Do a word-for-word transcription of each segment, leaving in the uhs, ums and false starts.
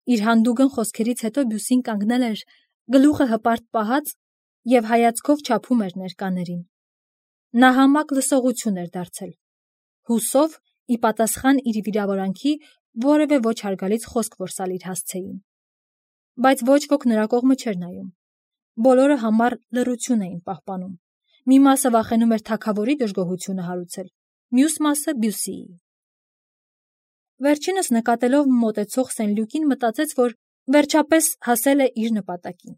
Իր հանդուգն խոսքերից հետո Բյուսին կանգնել էր, գլուխը հպարտ պահած և հայացքով չափում էր ներկաներին։ Նա համակ լսողություն էր դարձել, հուսով ի պատասխան իր վիրավորանքի որևէ ոչ հարգալից խոսք որսալ իր հասցեին։ Բայց ոչ ոք նրա կողմը չէր նայում։ Բոլորը համառ լռություն էին պահպանում։ Մի մասը վախենում էր թագավորի դժգոհությունը հարուցել, մյուս մասը Բյուսիի։ Վերջինս նկատելով մոտեցող Սենլյուկին մտածեց, որ վերջապես հասել է իր նպատակին։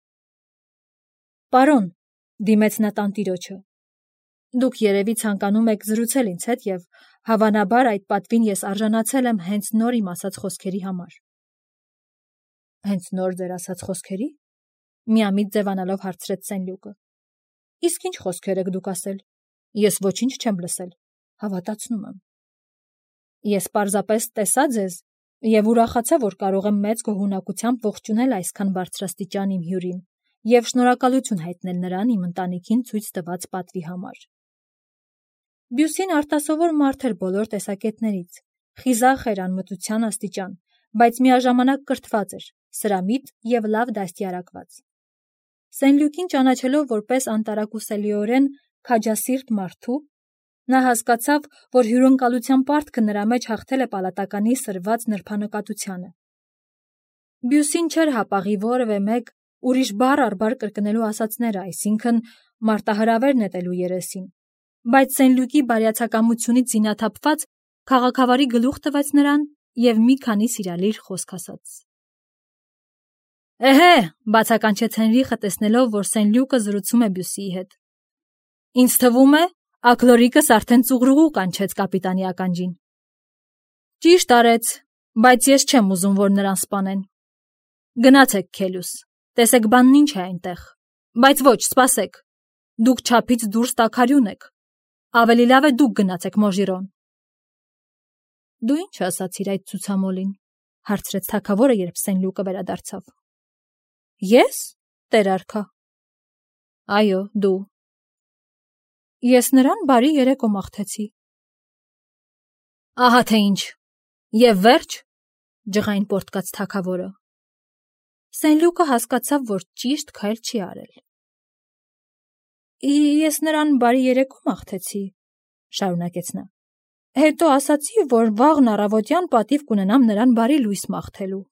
Պարոն, դիմեց նա տանտիրոջը, դուք երևի ցանկանում եք զրուցել ինձ հետ և հավանաբար այդ պատվին ես արժանացել եմ հենց նոր իմ ասած խոսքերի համար։ Հենց նոր ձեր ասած խոսքերի։ Միամիտ ձևանալով հարցրեց Սենլյուկը։ Իսկ ինչ խոսքեր եք դուք ասել։ Ես ոչինչ չեմ լսել, հավատացնում եմ։ Ես պարզապես տեսա ձեզ և ուրախացա, որ կարող եմ մեծ գոհունակությամբ ողջունել այսքան բարձրաստիճան իմ հյուրին և շնորհակալություն հայտնել նրան իմ ընտանիքին ցույց տված պատվի համար։ Բյուսին արտասովոր մարդ էր բոլոր տեսակետներից, խիզախ էր անմտության աստիճան, բայց միաժամանակ կրթված էր, սրամիտ և լավ դաստիարակված։ Սենլյուկին ճանաչելով որպես անտարակուսելիորեն քաջասիրտ մարդու, նա հասկացավ, որ հյուրընկալության պարտքը նրա մեջ հաղթել է պալատականի սրված նրբանկատությանը։ Բյուսին չէր հապաղի որևէ մեկ ուրիշ բառ առ բառ կրկնելու ասածները, այսինքն մարտահրավեր նետելու երեսին, բայց Սենլյուկի բարյացակամությունից զինաթափված քաղաքավարի գլուխ տվեց նրան և մի քանի սիրալիր խոսք ասաց։ Էհե, բացականչեց Հենրիխը, տեսնելով, որ Սենլյուկը զրուցում է Բյուսիի հետ։ Ինձ թվում է, աքլորիկս արդեն ծուղրուղու կանչեց կապիտանի ականջին։ Ճիշտ արեց, բայց ես չեմ ուզում, որ նրան սպանեն։ Գնացեք, Քելյուս, տեսեք բանն ինչ է այնտեղ, բայց ոչ, սպասեք, դուք չափից դուրս տաքարյուն եք, ավելի լավ է դուք գնացեք Մոժիրոն։ Դու ինչ ասացիր այդ ցուցամոլին, հարցրեց թագավորը, երբ Սենլյուկը վերադարձավ։ Ես, տեր արքա։ Այո, դու։ Ես նրան բարի երեկո մաղթեցի։ Ահա թե ինչ, և վերջ, ջղայն պոռթկաց թագավորը։ Սենլյուկը հասկացավ, որ ճիշտ քայլ չի արել։ Ես նրան բարի երեկո մաղթեցի, շարունակեց նա։ Հետո ասացի, որ վաղն առավոտյան պատիվ կունենամ նրան բարի լույս մաղթելու։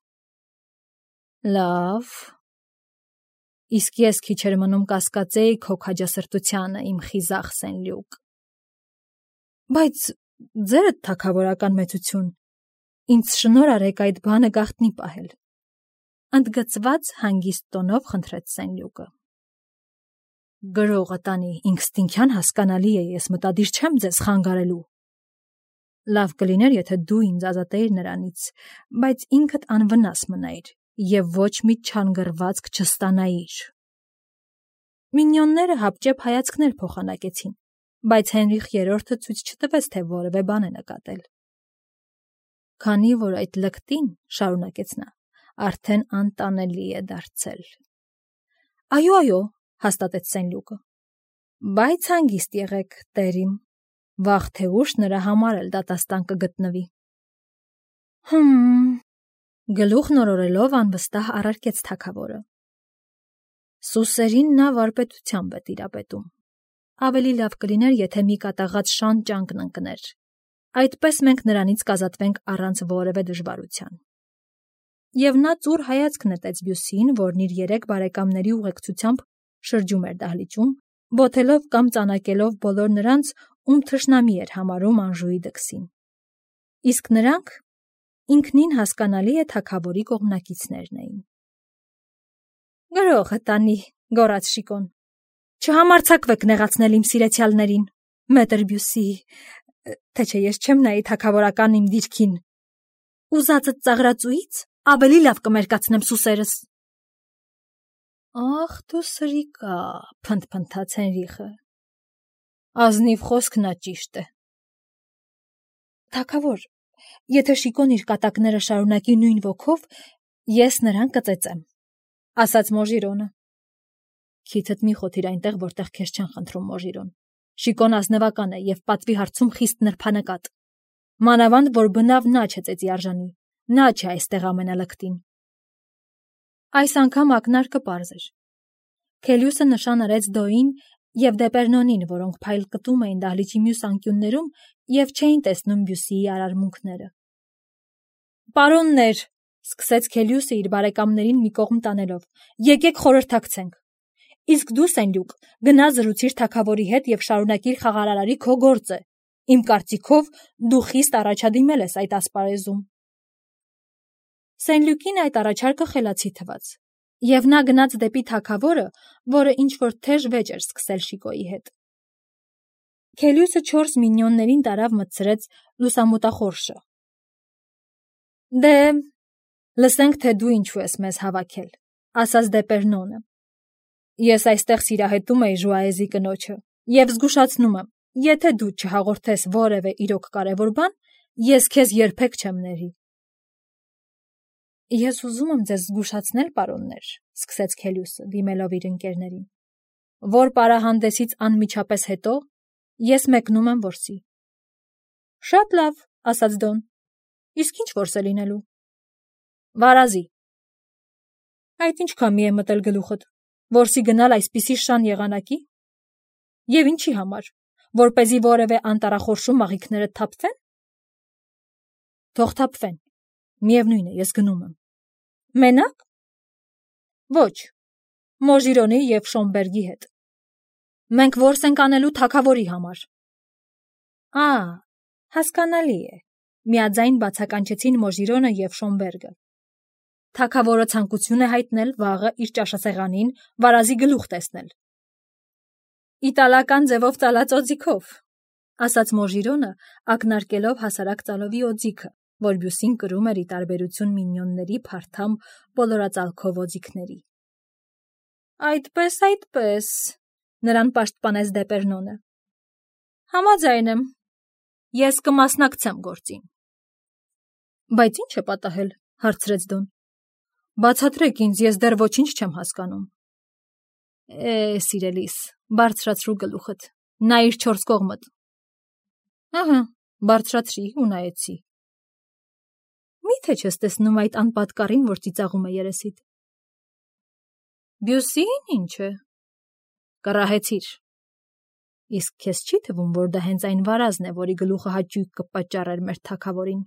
Լավ։ Իսկ ես քիչ էր մնում կասկածեի քո քաջասրտությանը, իմ խիզախ Սենլյուկ։ Բայց ձերդ թագավորական մեծություն, ինձ շնորհ արեք այդ բանը գաղտնի պահել, ընդգծված հանգիստ տոնով խնդրեց Սենլյուկը։ Գրողը տանի, ինքստինքյան հասկանալի է, ես մտադիր չեմ ձեզ խանգարելու։ Լավ կլիներ, եթե դու ինձ ազատեիր նրանից, բայց ինքդ անվնաս մնայիր և ոչ մի չանգռվածք չստանայիր։ Մինյոնները հապճեպ հայացքներ փոխանակեցին, բայց Հենրիխ երրորդը ցույց չտվեց, թե որևէ բան է նկատել։ Քանի որ այդ լկտին, շարունակեց նա, արդեն անտանելի է դարձել։ Այո, այո, հաստատեց Սենլյուկը, բայց հանգիստ եղեք, տերիմ, վաղ թե ուշ նրա համար էլ դատաստան կգտնվի։ Հմ, գլուխ նորորելով անվստահ առարկեց թագավորը։ Սուսերին նա վարպետությամբ է տիրապետում։ Ավելի լավ կլիներ, եթե մի կատաղած շան ճանկն ընկներ։ Այդպես մենք նրանից կազատվենք առանց որևէ դժվարության։ Եվ նա ծուռ հայացք նետեց Բյուսիին, որն իր երեք բարեկամների ուղեկցությամբ շրջում էր դահլիճում, բոթելով կամ ծանակելով բոլոր նրանց, ում թշնամի էր համարում Անժուի դքսին։ Իսկ նրանք ինքնին հասկանալի է թագավորի կողմնակիցներն էին։ Գրողը տանի, գոռաց Շիկոն, չհամարձակվեք նեղացնել իմ սիրեցյալներին, մետր Բյուսի, թե չէ ես չեմ նայի թագավորական իմ դիրքին։ Ուզածդ ծաղրածուից ավելի լավ կմերկացնեմ սուսերս։ Ախ, դու սրիկա, փնթփնթաց Հենրիխը։ Ազնիվ խոսք նա ճիշտ է։ Թագավոր, եթե Շիկոն իր կատակները շարունակի նույն ոգով, ես նրան կծեծեմ, ասաց Մոժիրոնը։ Քիթդ մի խոթիր այնտեղ, որտեղ քեզ չեն խնդրում, Մոժիրոն։ Շիկոն ազնվական է և պատվի հարցում խիստ նրբանկատ։ Մանավանդ, որ բնավ նա չէ ծեծի արժանի, Նա չէ այստեղ ամենալկտին։ Այս անգամ ակնարկը պարզ էր։ Քելիուսը նշան արեց Դոյին և Դեպերնոնին, որոնք փայլկտում էին դահլիճի մյուս անկյուններում և չէին տեսնում Բյուսիի արարմունքները։ Պարոններ, սկսեց Քելիուսը իր բարեկամներին մի կողմ տանելով, եկեք խորհրդակցենք։ Իսկ դու, Սենլյուկ, գնա զրուցիր թագավորի հետ և շարունակիր խաղարարարի քո գործը։ Իմ կարծիքով դու խիստ առաջադիմել ես այդ ասպարեզում։ Սենլյուկին այդ առաջարկը խելացի թվաց, և նա գնաց դեպի թագավորը, որը ինչ-որ թեժ վեճ էր սկսել Շիկոյի հետ։ Քելիուսը չորս մինիոններին տարավ մտցրեց լուսամուտախորշը։ Դե, լսենք, թե դու ինչու ես մեզ հավաքել, ասաց Դեպերնոնը։ Ես այստեղ սիրահետում էի Ժուաեզի կնոջը և զգուշացնում եմ, եթե դու չհաղորդես որևէ իրոք կարևոր բան, ես քեզ երբեք չեմ ների։ Ես ուզում եմ ձեզ զգուշացնել, պարոններ, սկսեց Քելիուսը, դիմելով իր ընկերներին, որ պարահանդեսից անմիջապես հետո ես մեկնում եմ որսի։ Շատ լավ, ասաց Դոն, իսկ ինչ որս է լինելու։ Վարազի։ Այդ ինչ քամի է մտել գլուխդ, որսի գնալ այսպիսի շան եղանակի։ Եվ ինչի համար, որպեսզի որևէ անտառախորշում աղիքներդ թափվեն։ Թող թափվեն, միևնույն է, ես գնում եմ։ Մենակ։ Ոչ, Մոժիրոնի և Շոմբերգի հետ։ Մենք որս ենք անելու թագավորի համար։ Ա, հասկանալի է, միաձայն բացականչեցին Մոժիրոնը և Շոմբերգը։ Թագավորը ցանկություն է հայտնել վաղը իր ճաշասեղանին վարազի գլուխ տեսնել։ Իտալական ձևով ծալած օձիքով, ասաց Մոժիրոնը, ակնարկելով հասարակ ծալովի օձիքը, որ Բյուսին կրում էր ի տարբերություն մինիոնների փարթամ բոլորածալքով օձիքների։ Այդպես, այդպես, նրան պաշտպանեց Դեպերնոնը։ Համաձայն եմ, ես կմասնակցեմ գործին։ Բայց ինչ է պատահել, հարցրեց Դոն։ Բացատրեք ինձ, ես դեռ ոչինչ չեմ հասկանում։ Է, սիրելիս, բարձրացրու գլուխդ, նայիր չորս կողմդ։ Ահա, բարձրացրի ու նայեցի։ Մի՞թե չես տեսնում այդ անպատկառին, որ ծիծաղում է երեսիդ։ Բյուսին ինչ է։ Կռահեցիր։ Իսկ քեզ չի թվում, որ դա հենց այն վարազն է, որի գլուխը հաճույք կպատճառեր մեր թագավորին։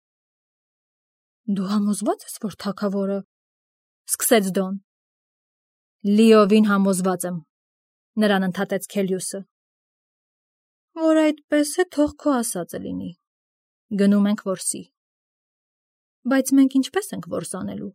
Դու համոզված ես, որ թագավորը, սկսեց Դոն։ Լիովին համոզված եմ, նրան ընդհատեց Քելիուսը։ Որ այդպես է, թող քո ասածը լինի։ Գնում ենք որսի։ Բայց մենք ինչպես ենք որս անելու։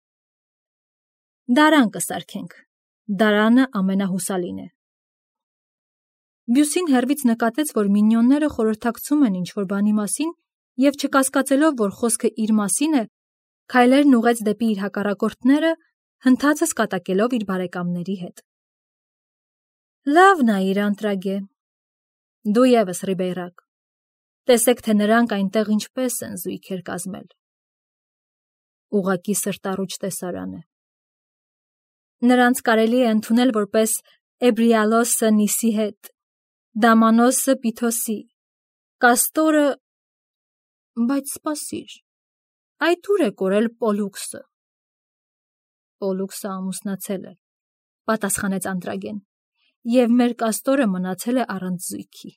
Դարան կսարքենք։ Դարանը ամենահուսալին է։ Բյուսին հեռվից նկատեց, որ մինիոնները խորհրդակցում են ինչ-որ բանի մասին և չկասկածելով, որ խոսքը իր մասին է, քայլերն ուղղեց դեպի իր հակառակորդները, հնդածս կատակելով իր բարեկամների հետ։ Լավ նայիր, Անտրագե, դու ևս Ռիբեյրակ, տեսեք, թե նրանք այնտեղ ինչպես են զույգեր կազմել։ Ուղղակի սրտառուչ տեսարան է։ Նրանց կարելի է ընդունել որպես Էբրիալոսը Նիսի հետ, Դամանոսը Պիթոսի, Կաստորը, բայց սպասիր, այդ ուր է կորել Պոլուքսը։ Պոլուքսը ամուսնացել է, պատասխանեց Անտրագեն, և մեր Կաստորը մնացել է առանց զույգի։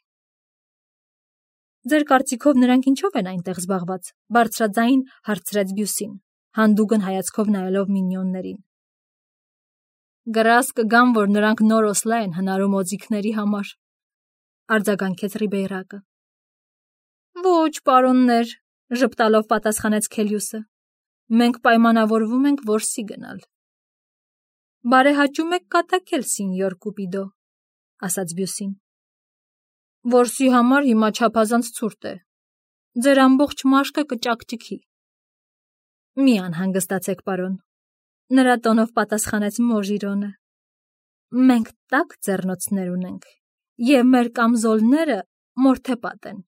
Ձեր կարծիքով նրանք ինչով են այնտեղ զբաղված, բարձրաձայն հարցրեց Բյուսին, հանդուգն հայացքով նայելով մինիոններին։ Գրազ կգամ, որ նրանք նոր օսլա են հնարում օձիքների համար, արձագանքեց Ռիբեյրակը։ Ոչ, պարոններ, ժպտալով պատասխանեց Քելիուսը, մենք պայմանավորվում ենք որսի գնալ։ Բարեհաճում եք կատակել, սինьոր Կուպիդո, ասաց Բյուսին։ Որսի համար հիմա չափազանց ցուրտ է։ Ձեր ամբողջ մաշկը կճակճքի։ Մի անհանգստացեք, պարոն, նրա տոնով պատասխանեց Մոժիրոնը։ Մենք տաք ձեռնոցներ ունենք, և մեր կամզոլները մորթեպատ են։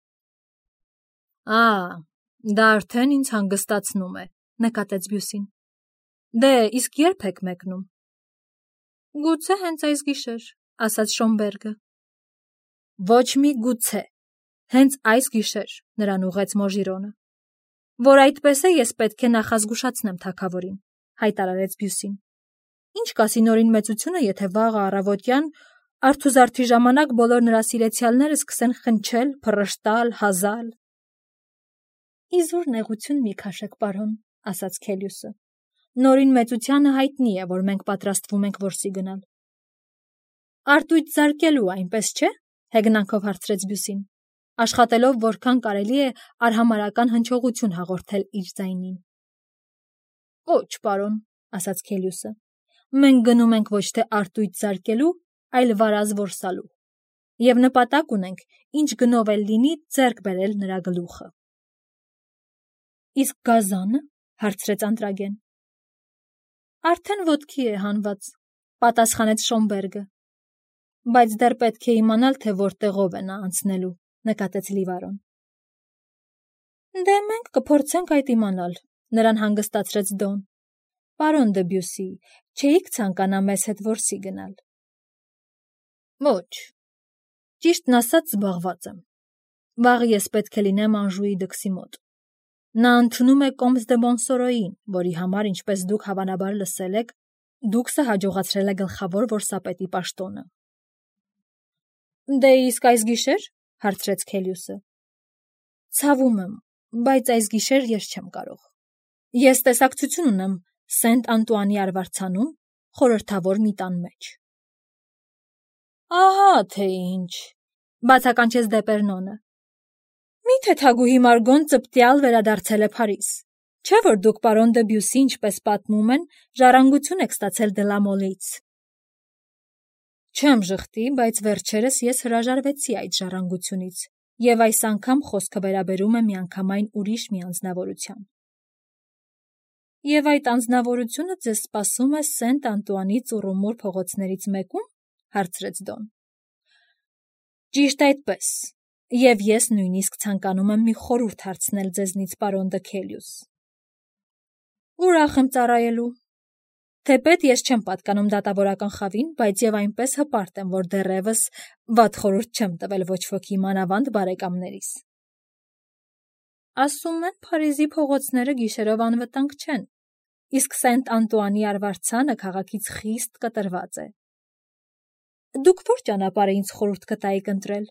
Ա, դա արդեն ինձ հանգստացնում է, նկատեց Բյուսին։ Դե, իսկ երբ եք մեկնում։ Գուցե հենց այս գիշեր, ասաց Շոմբերգը։ Ոչ մի գուցե, հենց այս գիշեր, նրան ուղղեց Մոժիրոնը։ Որ այդպես է, ես պետք է նախազգուշացնեմ թագավորին, հայտարարեց Բյուսին։ Ինչ կասի նորին մեծությունը, եթե վաղը առավոտյան արթուզարդի ժամանակ բոլոր նրա սիրեցյալները սկսեն խնչել, փռշտալ, հազալ։ Իզուր նեղություն մի քաշեք, պարոն, ասաց Քելիուսը։ Նորին մեծությանը հայտնի է, որ մենք պատրաստվում ենք որսի գնալ։ Արտույտ զարկելու, այնպես չէ, հեգնանքով հարցրեց Բյուսին, աշխատելով որքան կարելի է արհամարական հնչողություն հաղորդել իր ձայնին։ Ոչ, պարոն, ասաց Քելիուսը, մենք գնում ենք ոչ թե արտույտ զարկելու, այլ վարազ որսալու, և նպատակ ունենք, ինչ գնով էլ լինի, ձեռք բերել նրա գլուխը։ Իսկ գազանը, հարցրեց Անտրագեն։ Արդեն ոտքի է հանված, պատասխանեց Շոմբերգը։ Բայց դեռ պետք է իմանալ, թե որտեղով է նա անցնելու, նկատեց Լիվարոն։ Դե մենք կփորձենք այդ իմանալ, նրան հանգստացրեց Դոն։ Պարոն դը Բյուսի, չէիք ցանկանա մեզ հետ որսի գնալ։ Ոչ, ճիշտն ասած զբաղված եմ։ Վաղը ես պետք է լինեմ Անժուի դքսի մոտ։ Նա ընդունում է Կոմս դե Մոնսորոյին, որի համար, ինչպես դուք հավանաբար լսել եք, դուքսը հաջողացրել է գլխավոր որսապետի պաշտոնը։ Դե իսկ այս գիշեր, հարցրեց Քելիուսը։ Ցավում եմ, բայց այս գիշեր ես չեմ կարող։ Ես տեսակցություն ունեմ Սենտ Անտուանի արվարձանում, խորհրդավոր մի տան մեջ։ Ահա թե ինչ, բացականչեց Դեպերնոնը։ Միթե թագուհի Մարգոն ծպտյալ վերադարձել է Փարիզ, չէ՞ որ դուք պարոն դը Բյուսի, ինչպես պատմում են, ժառանգություն եք ստացել Դելամոլից։ Չեմ ժխտի, բայց վերջերս ես հրաժարվեցի այդ ժառանգությունից, և այս անգամ խոսքը վերաբերում է միանգամայն ուրիշ մի անձնավորության։ Եվ այդ անձնավորությունը ձեզ սպասում է Սենտ Անտուանի ծուռումուռ փողոցներից մեկում, հարցրեց Դոն։ Ճիշտ այդպես, և ես նույնիսկ ցանկանում եմ մի խորհուրդ հարցնել ձեզնից, պարոն դը Քելիուս։ Ուրախ եմ ծառայելու։ Թեպետ ես չեմ պատկանում դատավորական խավին, բայց եւ այնպես հպարտ եմ, որ դեռևս վատ խորհուրդ չեմ տվել ոչ ոքի, մանավանդ բարեկամներիս։ Ասում են, Փարիզի փողոցները գիշերով անվտանգ չեն, իսկ Սենտ Անտուանի արվարձանը քաղաքից խիստ կտրված է։ Դուք ո՞ր ճանապարհը ինձ խորհուրդ կտայիք ընտրել։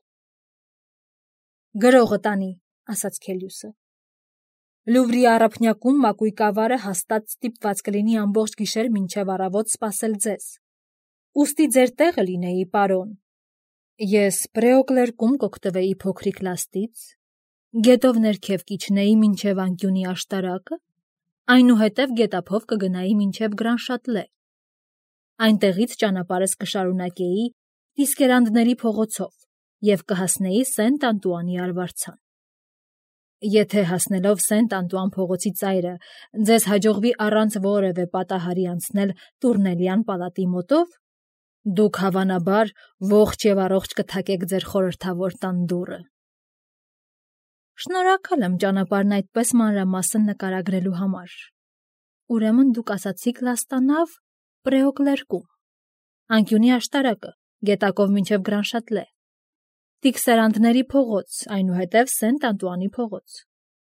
Գրողը տանի, ասաց Քելիուսը։ Լուվրի առափնյակում մակույկավարը հաստատ ստիպված կլինի ամբողջ գիշեր մինչև առավոտ սպասել ձեզ։ Ուստի ձեր տեղը լինեի, պարոն։ Ես Պրեոկլերկում կօգտվեի փոքրիկ լաստից, գետով ներքև կիջնեի մինչև անկյունի աշտարակը, այնուհետև գետափով կգնայի մինչև Գրանշատլե։ Այնտեղից ճանապարհս կշարունակեի Տիսկերանդների փողոցով և կհասնեի Սենտ Անտուանի արվարձան։ Եթե հասնելով Սենտ Անտուան փողոցի ծայրը ձեզ հաջողվի առանց որևէ պատահարի անցնել Տուրնելյան պալատի մոտով, դուք հավանաբար ողջ և առողջ կթակեք ձեր խորհրդավոր տան դուռը։ Շնորհակալ եմ ճանապարհն այդպես մանրամասն նկարագրելու համար։ Ուրեմն դուք ասացիք լաստանավ Պրեոկլերկում, անկյունի աշտարակը, գետակով մինչև Գրանշատլե, Տիքսերանդների փողոց, այնուհետև Սենտ Անտուանի փողոց։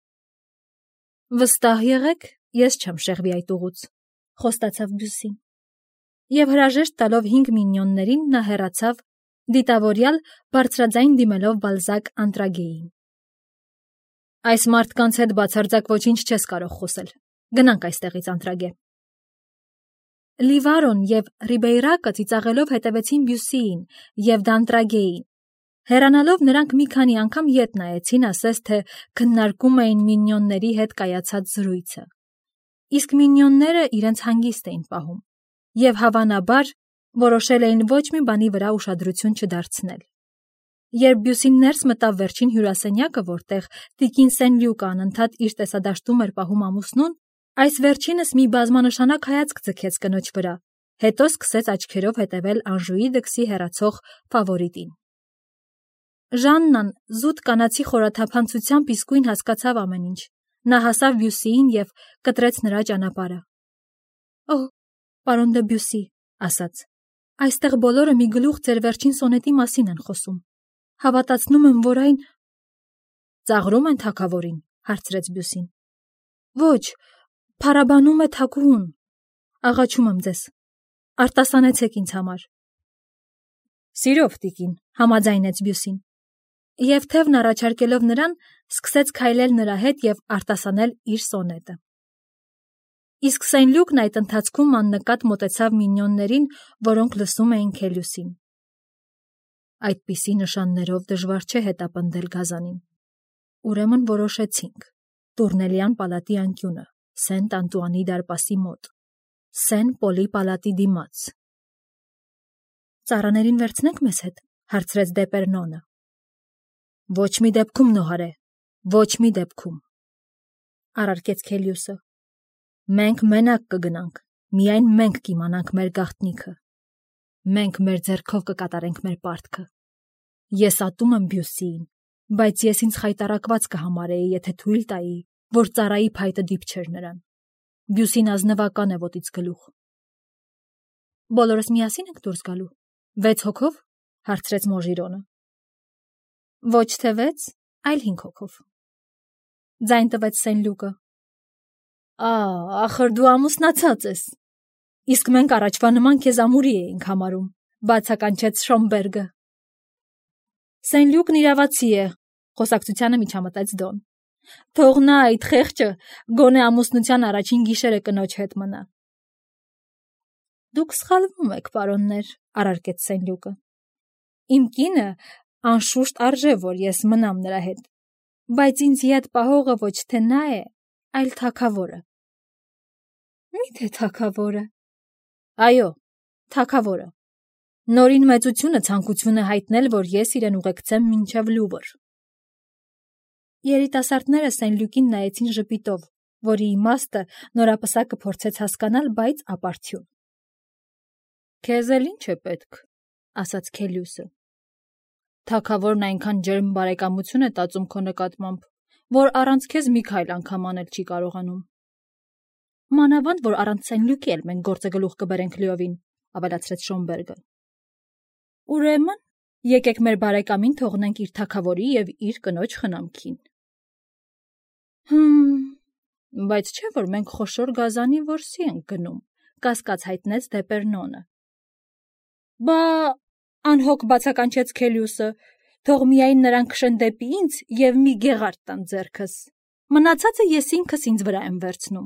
Վստահ եղեք, ես չեմ շեղվի այդ ուղուց, խոստացավ Բյուսին։ Եվ հրաժեշտ տալով հինգ մինիոններին նա հեռացավ, դիտավորյալ բարձրաձայն դիմելով Բալզակ Անտրագեին։ Այս մարդկանց հետ բացարձակ ոչինչ չես կարող խոսել։ Գնանք այստեղից, Անտրագե։ Լիվարոն և Ռիբեյրակը ծիծաղելով հետևեցին Բյուսիին և Դանտրագեին։ Հեռանալով նրանք մի քանի անգամ ետ նայեցին, ասես թե քննարկում էին մինիոնների հետ կայացած զրույցը։ Իսկ մինիոնները իրենց հանգիստ էին պահում և հավանաբար որոշել էին ոչ մի բանի վրա ուշադրություն չդարձնել։ Երբ Բյուսին ներս մտավ վերջին հյուրասենյակը, որտեղ տիկին Սենլյուկը անընդհատ իր տեսադաշտում էր պահում ամուսնուն, այս վերջինս մի բազմանշանակ հայացք ձգեց կնոջ վրա, հետո սկսեց աչքերով հետևել Անժուի դքսի հեռացող ֆավորիտին։ Ժաննան զուտ կանացի խորաթափանցությամբ իսկույն հասկացավ ամեն ինչ։ Նա հասավ Բյուսիին և կտրեց նրա ճանապարհը։ Օհ, պարոն դը Բյուսի, ասաց, այստեղ բոլորը մի գլուխ ձեր վերջին սոնետի մասին են խոսում։ Հավատացնում եմ, որ այն… Ծաղրում են թագավորին, հարցրեց Բյուսին։ Ոչ, փարաբանում է թագուհուն։ Աղաչում եմ ձեզ, արտասանեցեք ինձ համար։ Սիրով, տիկին, համաձայնեց Բյուսին, և թևն առաջարկելով նրան, սկսեց քայլել նրա հետ և արտասանել իր սոնետը։ Իսկ Սեն-Լյուկն այդ ընթացքում աննկատ մոտեցավ մինյոններին, որոնք լսում էին Քելյուսին։ Այդպիսի նշաններով դժվար չէ հետապնդել գազանին։ Ուրեմն որոշեցինք. Տուրնելյան պալատի անկյունը, Սենտ Անտուանի դարպասի մոտ, Սեն Պոլի պալատի դիմաց։ Ծառաներին վերցնենք մեզ հետ, հարցրեց Դեպերնոնը։ Ոչ մի դեպքում, Նոհարե, ոչ մի դեպքում, առարկեց Քելյուսը։ Մենք մենակ կգնանք, միայն մենք կիմանանք մեր գաղտնիքը։ Մենք մեր ձեռքով կկատարենք մեր պարտքը։ Ես ատում եմ Բյուսիին, բայց ես ինձ խայտառակված կհամարեի, եթե թույլ տայի, որ ծառայի փայտը դիպչեր նրան։ Բյուսին ազնվական է ոտից գլուխ։ Բոլորս միասին ենք դուրս գալու։ Վեց հոգով, հարցրեց Մոժիրոնը։ Ոչ թե վեց, այլ հինգ հոգով, ձայն տվեց Սեն-Լյուկը։ Ա, ախր դու ամուսնացած ես։ Իսկ մենք առաջվա նման քեզ ամուրի էինք համարում, բացականչեց Շոմբերգը։ Սեն-Լյուկն իրավացի է, խոսակցությանը միջամտեց Դոն։ Թող նա այդ խեղճը գոնե ամուսնության առաջին գիշերը կնոջ հետ մնա։ Դուք սխալվում եք, պարոններ, առարկեց Սեն-Լյուկը։ Իմ կինը անշուշտ արժե, որ ես մնամ նրա հետ, բայց ինձ ետ պահողը ոչ թե նա է, այլ թագավորը։ Մի՞թե թագավորը։ Այո, թագավորը։ Նորին մեծությունը ցանկություն է հայտնել, որ ես իրեն ուղեկցեմ մինչև Լուվր։ Երիտասարդները Սեն-Լյուկին նայեցին ժպիտով, որի իմաստը նորապսակը փորձեց հասկանալ, բայց ապարդյուն։ Քեզ էլ ինչ է պետք, ասաց Քելյուսը։ Թագավորն այնքան ջերմ բարեկամություն է տածում քո նկատմամբ, որ առանց քեզ մի քայլ անգամ անել չի կարողանում։ Մանավանդ, որ առանց Սեն-Լյուկի էլ մենք գործը գլուխ կբերենք լիովին, ավելացրեց Շոմբերգը։ Ուրեմն, եկեք մեր բարեկամին թողնենք իր թագավորի և իր կնոջ խնամքին։ Հմ, բայց չէ, որ մենք խոշոր գազանի որսի ենք գնում, կասկած հայտնեց Դեպերնոնը։ Բա, անհոգ բացականչեց Քելյուսը, թող միայն նրան քշեն դեպի ինձ և մի գեղարդ տան ձեռքս։ Մնացածը ես ինքս ինձ վրա եմ վերցնում։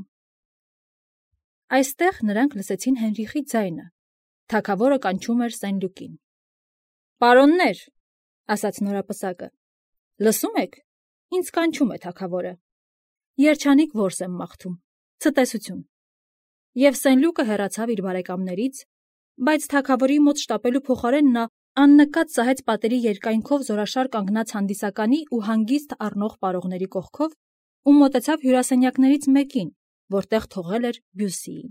Այստեղ նրանք լսեցին Հենրիխի ձայնը։ Թագավորը կանչում էր Սեն-Լյուկին։ Պարոններ, ասաց նորապսակը, լսում եք, ինձ կանչում է թագավորը։ Երջանիկ որս եմ մաղթում, ցտեսություն։ Եվ Սեն-Լյուկը հեռացավ իր բարեկամներից, բայց թագավորի մոտ շտապելու փոխարեն նա աննկատ սահեց պատերի երկայնքով զորաշար կանգնած հանդիսականի ու հանգիստ առնող պարողների կողքով ու մոտեցավ հյուրասենյակներից մեկին, որտեղ թողել էր Բյուսիին։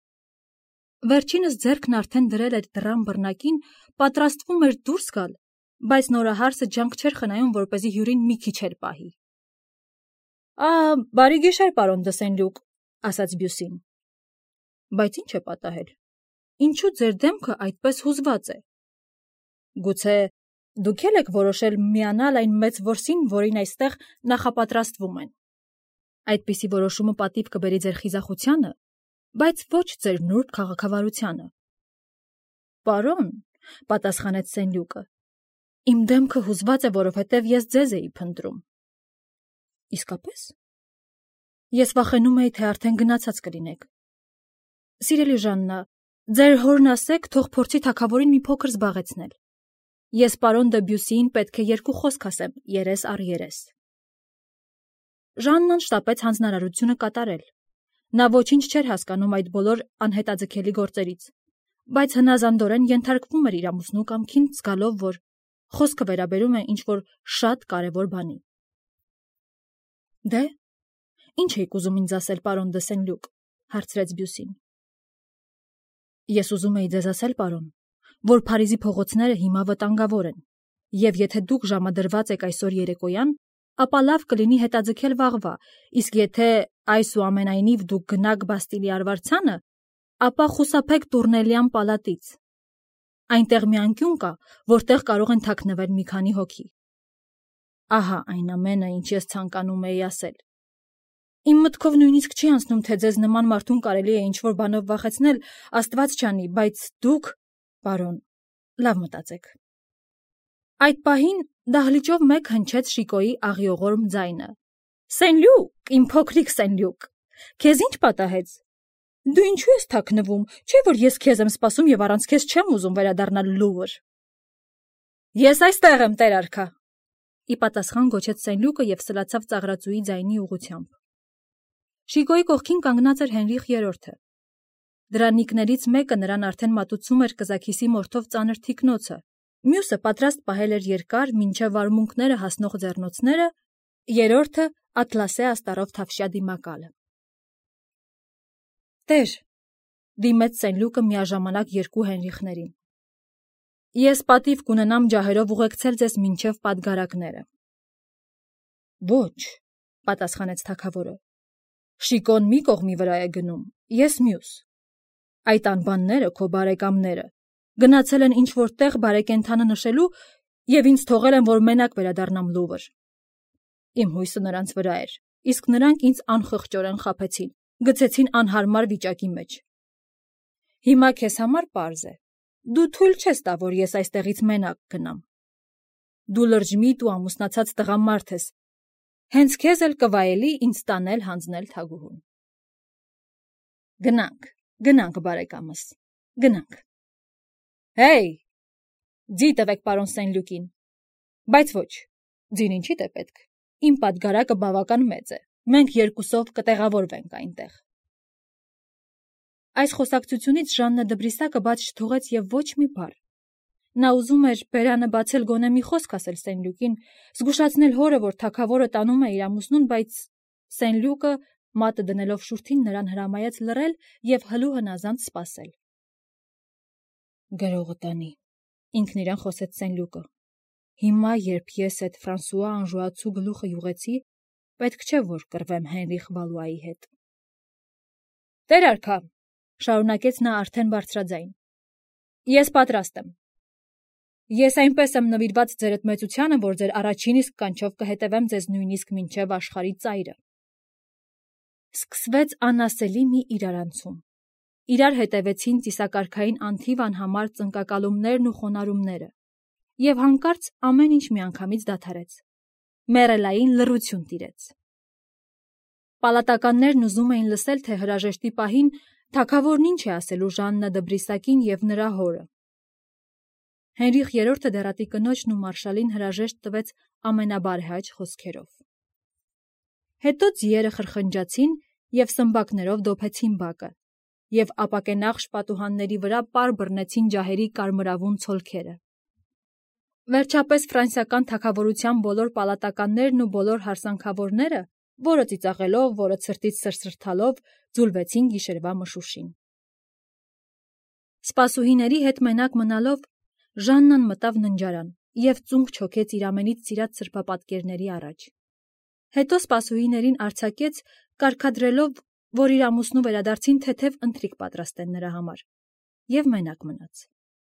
Վերջինս ձեռքն արդեն դրել էր դռան բռնակին, պատրաստվում էր դուրս գալ, բայց նորահարսը ջանք չէր խնայում, որպեսզի հյուրին մի քիչ էլ պահի։ Ա, բարի գիշեր, պարոն դը Սեն-Լյուկ, ասաց Բյուսին։ Բայց ինչ է պատահել։ Ինչու ձեր դեմքը այդպես հուզված է։ Գուցե դուք եք որոշել միանալ այն մեծ որսին, որին այստեղ նախապատրաստվում են։ Այդպիսի որոշումը պատիվ կբերի ձեր խիզախությանը, բայց ոչ ձեր նուրբ քաղաքավարությանը։ Պարոն, պատասխանեց Սեն-Լյուկը, իմ դեմքը հուզված է, որովհետև ես ձեզ էի փնտրում։ Իսկապես։ Ես վախենում էի, թե արդեն գնացած կլինեք։ Սիրելի Ժաննա, ձեր հորն ասեք, թող փորձի թագավորին մի փոքր զբաղեցնել։ Ես պարոն դը Բյուսիին պետք է երկու խոսք ասեմ, երես առ երես։ Ժաննան շտապեց հանձնարարությունը կատարել։ Նա ոչինչ չէր հասկանում այդ բոլոր անհետաձգելի գործերից, բայց հնազանդորեն ենթարկվում էր իր ամուսնու կամքին, զգալով, որ խոսքը վերաբերում է ինչ-որ շատ կարևոր բանի։ Դե, ինչ եք ուզում ինձ ասել, պարոն դը Սեն-Լյուկ, հարցրեց Բյուսին։ Ես ուզում էի ձեզ ասել, պարոն, որ Փարիզի փողոցները հիմա վտանգավոր են, և եթե դուք ժամադրված եք այսօր երեկոյան, ապա լավ կլինի հետաձգել վաղվա, իսկ եթե այսուամենայնիվ դուք գնաք Բաստիլի արվարձանը, ապա խուսափեք Տուրնելյան պալատից։ Այնտեղ մի անկյուն կա, որտեղ կարող են թաքնվել մի քանի հոգի։ Ահա այն ամենը, ինչ ես ցանկանում էի ասել։ Իմ մտքով նույնիսկ չի անցնում, թե ձեզ նման մարդուն կարելի է ինչ-որ բանով վախեցնել, Աստված չանի, բայց դուք, պարոն, լավ մտածեք։ Այդ պահին դահլիճով մեկ հնչեց Շիկոյի աղիողորմ ձայնը. Սենլյուկ, իմ փոքրիկ Սենլյուկ, քեզ ինչ պատահեց։ Դու ինչու ես թաքնվում, չէ՞ որ ես քեզ եմ սպասում եւ առանց քեզ չեմ ուզում վերադառնալ Լուվր։ Ես այստեղ եմ, տեր արքա, ի պատասխան գոչեց Սենլյուկը եւ սլացավ ծաղրածուի ձայնի ուղղությամբ։ Շիկոյի կողքին կանգնած էր Հենրիխ երրորդը։ Դրանիկներից մեկը նրան արդեն մատուցում էր կզաքիսի մորթով ծանր թիկնոցը, մյուսը պատրաստ պահել էր երկար մինչև վարմունքները հասնող ձեռնոցները, երրորդը ատլասե աստառով թավշյա դիմակալը։ Տեր, դիմեց Սենլյուկը միաժամանակ երկու Հենրիխներին։ Ես պատիվ կունենամ ջահերով ուղեկցել ձեզ մինչև պատգարակները։ Ոչ, պատասխանեց թագավորը։ Շիկոն մի կողմի վրա է գնում, ես մյուս։ Այդ անբանները քո բարեկամները գնացել են ինչ-որ տեղ բարեկենդանը նշելու եւ ինձ թողել են, որ մենակ վերադառնամ Լուվր։ Իմ հույսը նրանց վրա էր, իսկ նրանք ինձ անխղճորեն խաբեցին, գցեցին անհարմար վիճակի մեջ։ Հիմա քեզ համար պարզ է։ Դու թույլ չես տա, որ ես այստեղից մենակ գնամ։ Դու լրջմիտ ու ամուսնացած տղամարդ ես։ Հենց քեզ էլ կվայելի ինձ տանել հանձնել թագուհուն։ Գնանք, գնանք, բարեկամս, գնանք։ Հեյ, ձի տվեք պարոն Սենլյուկին։ Բայց ոչ, ձին ինչի՞դ է պետք։ Իմ պատգարակը բավական մեծ է։ Մենք երկուսով կտեղավորվենք այնտեղ։ Այս խոսակցությունից Ժաննա դը Բրիսակը բաց չթողեց եւ ոչ մի բառ։ Նա ուզում էր բերանը բացել գոնե մի խոսք ասել Սենլյուկին, զգուշացնել հորը, որ թագավորը տանում է իր ամուսնուն, բայց Սենլյուկը մատը դնելով շուրթին նրան հրամայեց լռել եւ հլու հնազանդ սպասել։ Գրողը տանի, ինքն իրեն խոսեց Սենլյուկը։ Հիմա, երբ ես այդ Ֆրանսուଆ անժուացու գլուխը յուղեցի, պետք չէ որ կռվեմ Հենրիխ Վալուայի հետ։ Տեր արքա, շարունակեց նա արդեն բարձրաձայն։ Ես պատրաստ եմ։ Ես այնպես եմ նվիրված ձեր մեծությանը, որ ձեր առաջին իսկ կանչով կհետևեմ ձեզ նույնիսկ մինչև աշխարհի ծայրը։ Սկսվեց անասելի մի իրարանցում։ Իրար հետևեցին ծիսակարգային անթիվ անհամար ծնկակալումներն ու խոնարհումները, եւ հանկարծ ամեն ինչ միանգամից դադարեց։ Մեռելային լռություն տիրեց։ Պալատականներն ուզում էին լսել, թե հրաժեշտի պահին թագավորն ինչ է ասելու Ժաննա դը Բրիսակին եւ նրա հորը։ Հենրիխ երրորդը դեռատի կնոջն ու մարշալին հրաժեշտ տվեց ամենաբարեհաճ խոսքերով։ Հետո ձիերը խրխնջացին եւ սմբակներով դոփեցին բակը, եւ ապակենախշ պատուհանների վրա պար բռնեցին ջահերի կարմրավուն ցոլքերը։ Վերջապես ֆրանսիական թագավորության բոլոր պալատականներն ու բոլոր հարսանքավորները, որը ծիծաղելով, որը ցրտից սրսրթալով, ձուլվեցին գիշերվա մշուշին։ Սպասուհիների հետ մենակ մնալով Ժաննան մտավ ննջարան եւ ծունկ չոքեց իր ամենից սիրած սրբապատկերների առաջ։ Հետո սպասուհիներին արձակեց, կարգադրելով, որ իր ամուսնու վերադարձին թեթև ընթրիք պատրաստեն նրա համար, եւ մենակ մնաց։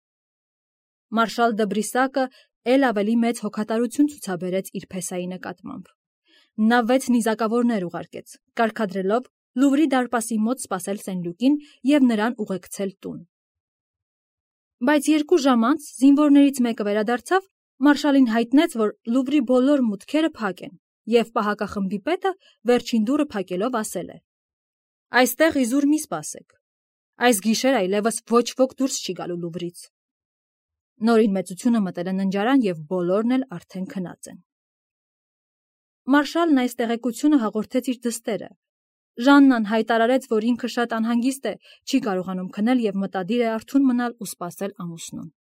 Մարշալ դը Բրիսակը ել ավելի մեծ հոգատարություն ցուցաբերեց իր փեսայի նկատմամբ։ Նա վեց նիզակավորներ ուղարկեց, կարգադրելով Լուվրի դարպասի մոտ սպասել Սենլյուկին եւ նրան ուղեկցել տուն։ Բայց երկու ժամ անց զինվորներից մեկը վերադարձավ, մարշալին հայտնեց, որ Լուվրի բոլոր մուտքերը փակ են, եւ պահակախմբի պետը վերջին դուռը փակելով ասել է. Այստեղ իզուր մի սպասեք։ Այս գիշեր այլևս ոչ ոք դուրս չի գալու Լուվրից։ Նորին մեծությունը մտել է ննջարան եւ բոլորն էլ արդեն քնած են։ Մարշալն այս տեղեկությունը հաղորդեց իր դստերը։ Ժաննան հայտարարեց, որ ինքը շատ անհանգիստ է, չի կարողանում քնել եւ մտադիր է արթուն մնալ ու սպասել ամուսնուն։